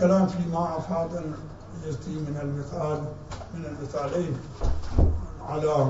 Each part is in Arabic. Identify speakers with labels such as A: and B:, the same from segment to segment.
A: الكلام فيما أفاد يأتي من المثالين على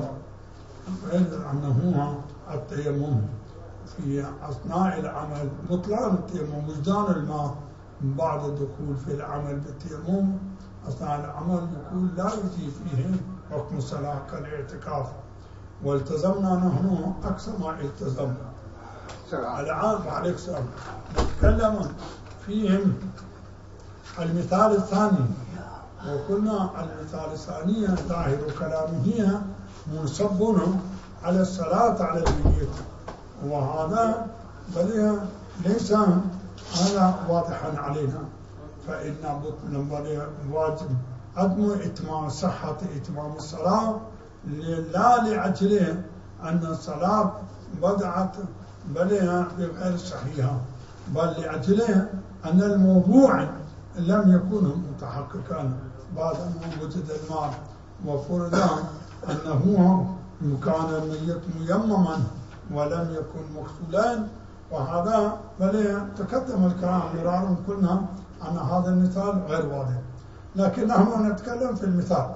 A: أنه التيمم في أثناء العمل بطلان التيمم، وجدان الماء بعد الدخول في العمل بالتيمم أثناء العمل يقول لا يجي فيه حكم الصلاة كالاعتكاف، والتزمنا نحن أكثر ما التزمنا. الآن عليك سؤال نتكلم فيهم المثال الثاني، وقلنا المثال الثاني ظاهر كلامه منصب على الصلاة على الميت، وهذا بل ليس هذا واضحا علينا، فإن واجب عدم إتمام صحة إتمام الصلاة لا لأجل أن الصلاة بدعت بل بغير صحيحة، بل لأجل أن الموضوع لم يكن متحققا بعد أن وجد الماء، وفرض أنه كان الميت ميمما ولم يكن مغسولا، وهذا بل تقدم الكلام مرارا قلنا أن هذا المثال غير واضح، لكن نحن نتكلم في المثال.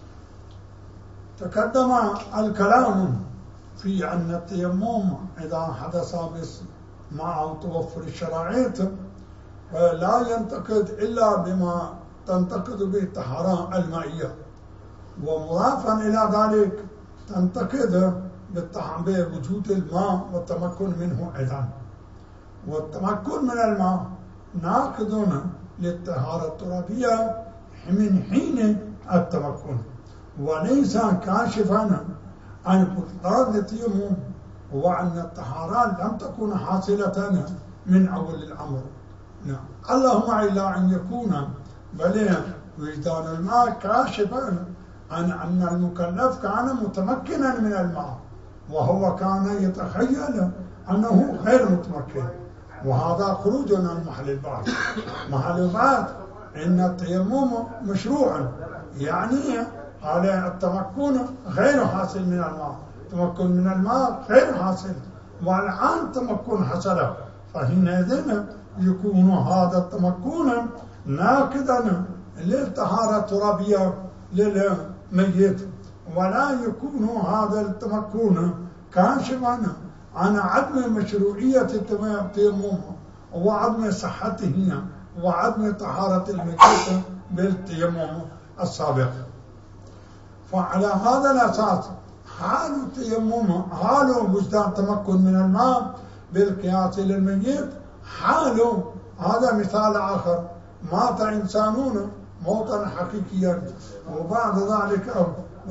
A: تقدم الكلام في أن التيمم إذا حدث مع توفر الشرائط لا ينتقد إلا بما تنتقد به الطهارة المائية، ومضافا إلى ذلك تنتقد بوجود الماء والتمكن منه أيضا، والتمكن من الماء ناقض للطهارة الترابية من حين التمكن، وليس كاشفا عن بطلان التيمم وأن الطهارة لم تكن حاصلة من أول الأمر. نعم. اللهم إلا أن يكون بل وجدان الماء كاشفا عن أن المكلف كان متمكنا من الماء، وهو كان يتخيل أنه غير متمكن، وهذا خروج عن محل البحث. محل البحث إن التيمم مشروع، يعني على التمكن غير حاصل من الماء، التمكن من الماء غير حاصل، والآن تمكن حصل، فحينئذ يكون هذا التمكن ناقضا للطهارة الترابية للميت، ولا يكون هذا التمكن كاشفا عن عدم مشروعية التيمم وعدم صحته وعدم طهارة الميت بالتيمم السابق. فعلى هذا الأساس حال التيمم حال وجدان تمكن من الماء بالقياس للميت حال. هذا مثال آخر، مات إنسانون موتا حقيقيا وبعد ذلك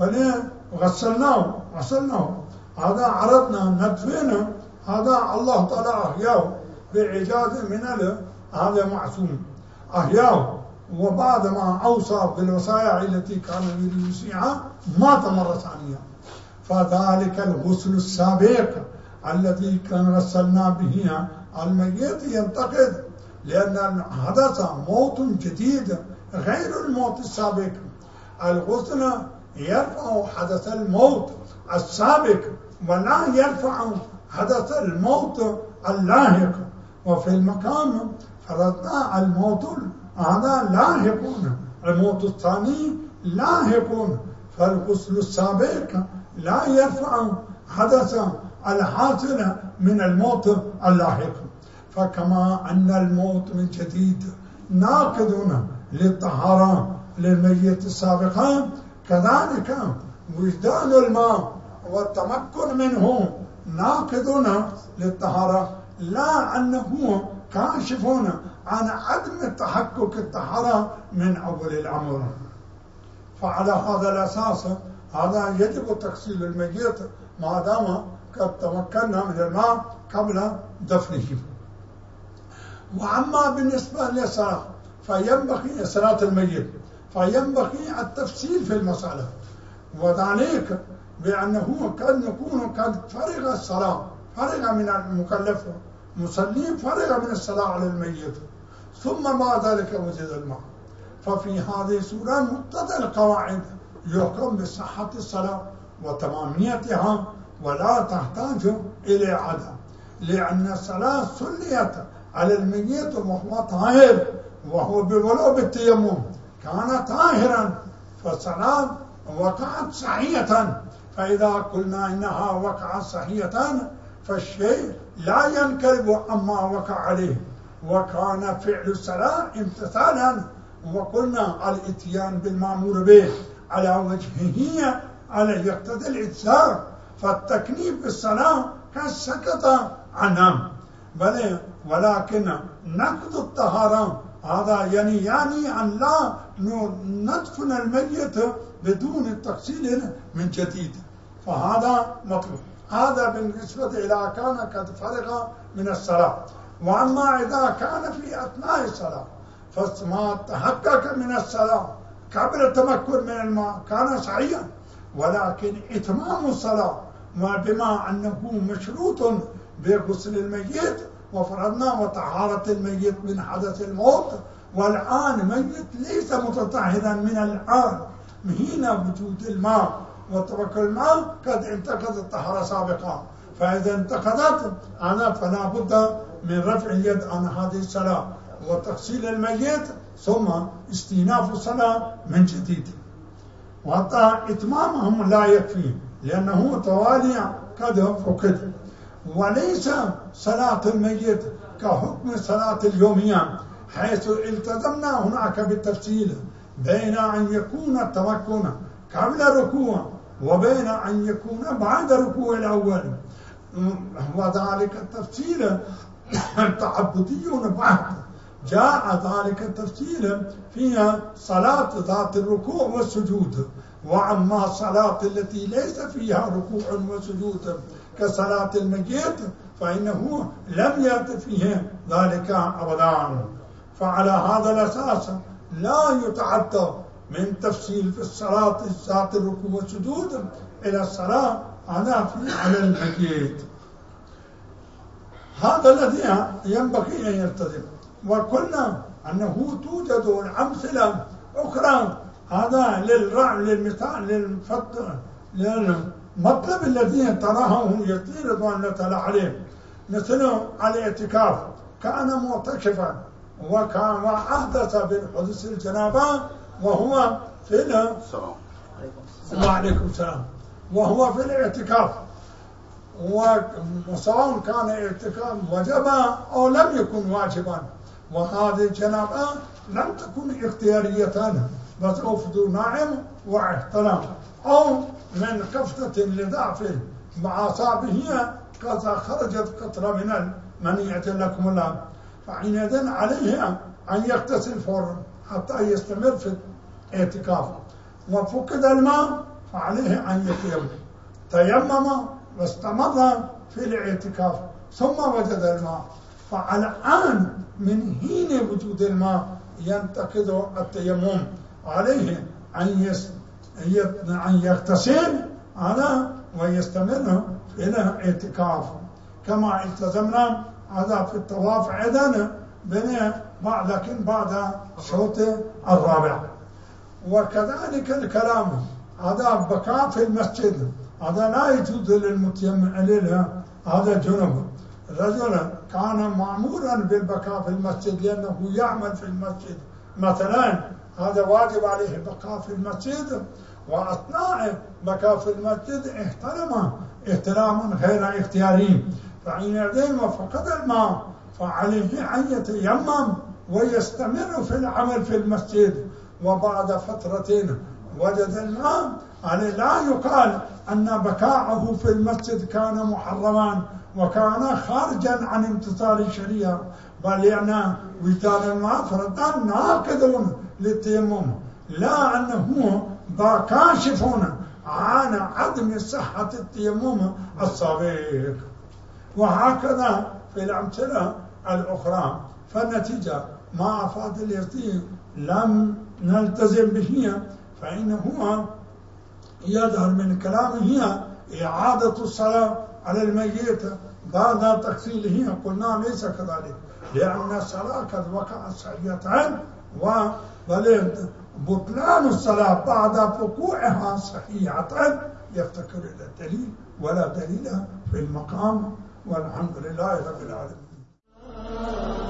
A: غسلناه هذا عرضنا ندفنه، هذا الله تعالى أحياه بإعجاز من هذا معصوم أحياه، وبعد ما أوصى بالوصايا التي كان يريد يوصيها مات مرة ثانية، فذلك الغسل السابق الذي كان غسلنا به الميت ينتقد، لأن حدث موت جديد غير الموت السابق. الغسل يرفع حدث الموت السابق ولا يرفع حدث الموت اللاحق، وفي المقام فرضنا الموت هذا لاحق، الموت الثاني لاحق، فالغسل السابق لا يرفع حدث الحاصل من الموت اللاحق. فكما أن الموت من جديد ناقض للطهارة للميت السابقة، كذلك وجدان الماء والتمكن منه ناقض للطهارة، لا أنه كاشف عن عدم تحقق الطهارة من أول الأمر. فعلى هذا الأساس هذا يجب تغسيل الميت ما دام قد تمكنا من الماء قبل دفنه. وأما بالنسبة للصلاة فينبغي صلاة الميت فينبغي التفصيل في المسألة، وذلك بأنه قد يكون قد فرغ الصلاة، فرغ من المكلف مسلم، فرغ من الصلاة على الميت، ثم بعد ذلك وجد الماء، ففي هذه الصورة مقتضى القواعد يحكم بصحة الصلاة وتماميتها ولا تحتاج إلى عدم، لأن الصلاة صليت على الميت وهو طاهر وهو بولو بالتيمم كان طاهرا فالصلاة وقعت صحيحة. فإذا قلنا إنها وقعت صحيحة فالشيء لا ينقلب عما وقع عليه، وكان فعل الصلاة امتثالا. وقلنا الاتيان بالمأمور به على وجهه على يقتضي الإجزاء، فالتكليف بالصلاة قد سقط عنه. بل ولكن نقض الطهارة هذا يعني أن لا ندفن الميت بدون التغسيل من جديد، فهذا مطلوب. هذا بالنسبة إلى كان قد فرغ من الصلاة. وأما إذا كان في أثناء الصلاة فما تحقق من الصلاة قبل التمكن من الماء كان صحيحا، ولكن إتمام الصلاة بما أنه مشروط بغسل الميت وفرضنا وطهارة الميت من حدث الموت، والآن ميت ليس متطهرا من الآن حين وجود الماء وترك الماء قد انتقضت الطهارة سابقا. فإذا انتقضت فلا بد من رفع اليد عن هذه الصلاة وتغسيل الميت ثم استئناف الصلاة من جديد. وحتى إتمامهم لا يكفي لأنه توالي قد فقد. وليس صلاة الميت كحكم صلاة اليومية، حيث التزمنا هناك بالتفصيل بين أن يكون التمكن قبل ركوع وبين أن يكون بعد ركوع الأول، وذلك التفصيل تعبدي بحت. جاء ذلك التفصيل في صلاة ذات الركوع والسجود. وأما الصلاة التي ليس فيها ركوع وسجود كصلاة الميت فإنه لم يأت فيه ذلك أبدا. فعلى هذا الأساس لا يتعدى من تفصيل في الصلاة ذات الركوع والسجود إلى الصلاة على الميت. هذا الذي ينبغي أن يلتزم. وقلنا أنه توجد الأمثلة أخرى هذا للمثال للمطلب الذي تراه يطير رضوان الله تعالى عليه، مثل الاعتكاف كان معتكفا وكان وحدث بالحدث الجنابة وهو في وعليكم السلام وهو في الاعتكاف، وسواء كان اعتكاف وجبا أو لم يكن واجبا، وهذه الجنابة لم تكن اختيارية بس أفضل نائم واحتلام أو من قفزة لضعف بأعصابه قد خرجت قطرة من المنية لكم الله، فحينئذ عليه أن يغتسل فورا حتى يستمر في الاعتكاف. وفقد الماء فعليه أن تيمم واستمر في الاعتكاف ثم وجد الماء، فالآن من حين وجود الماء ينتقض التيمم، عليه أن يغتسل ويستمر في الاعتكاف كما التزمنا هذا في الطواف أيضا لكن بعد الشوط الرابع. وكذلك الكلام هذا بقاء في المسجد هذا لا يجوز للمتيمم هذا جنب. الرجل كان مأمورا بالبقاء في المسجد لأنه يعمل في المسجد مثلا، هذا واجب عليه البقاء في المسجد، وأثناء بقاء في المسجد احتراما غير اختياري، فحينئذ وفقد الماء فعليه أن يتيمم ويستمر في العمل في المسجد، وبعد فترة وجد الماء لا يقال أن بقاءه في المسجد كان محرما وكان خارجا عن امتثال الشريعة، بل لأن وجدان الماء فرضا ناقض للتيمم، لا أنه كاشف عن عدم صحة التيمم السابق. وهكذا في الأمثلة الأخرى. فالنتيجة ما أفاد اليقين لم نلتزم به فإنه يظهر من كلامه إعادة الصلاة على الميت بعد تغسيله. قلنا ليس كذلك، لأن الصلاة قد وقعت صحيحة، بطلان الصلاة بعد وقوعها صحيحة يفتكر إلى الدليل ولا دليل في المقام. والحمد لله رب العالمين.